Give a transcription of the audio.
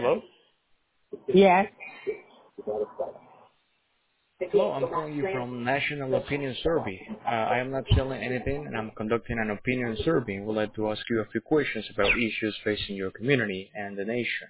Hello? Yes. Hello, I'm calling you from National Opinion Survey. I am not selling anything and I'm conducting an opinion survey. We'd like to ask you a few questions about issues facing your community and the nation.